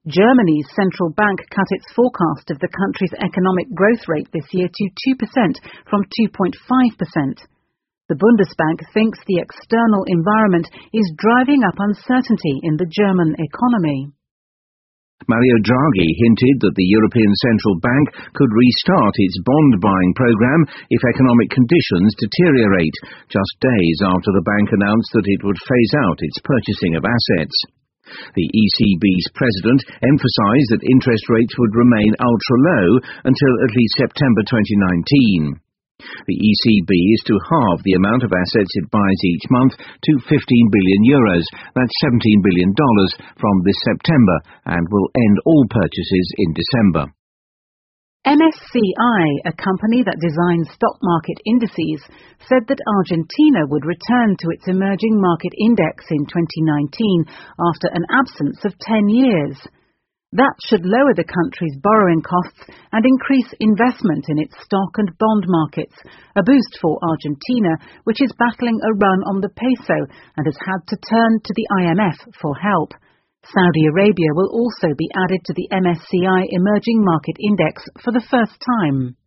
Germany's central bank cut its forecast of the country's economic growth rate this year to 2% from 2.5%. The Bundesbank thinks the external environment is driving up uncertainty in the German economy. Mario Draghi hinted that the European Central Bank could restart its bond-buying programme if economic conditions deteriorate, just days after the bank announced that it would phase out its purchasing of assets. The ECB's president emphasised that interest rates would remain ultra-low until at least September 2019. The ECB is to halve the amount of assets it buys each month to €15 billion, that's $17 billion, from this September, and will end all purchases in December. MSCI, a company that designs stock market indices, said that Argentina would return to its emerging market index in 2019 after an absence of 10 years. That should lower the country's borrowing costs and increase investment in its stock and bond markets, a boost for Argentina, which is battling a run on the peso and has had to turn to the IMF for help. Saudi Arabia will also be added to the MSCI Emerging Market Index for the first time.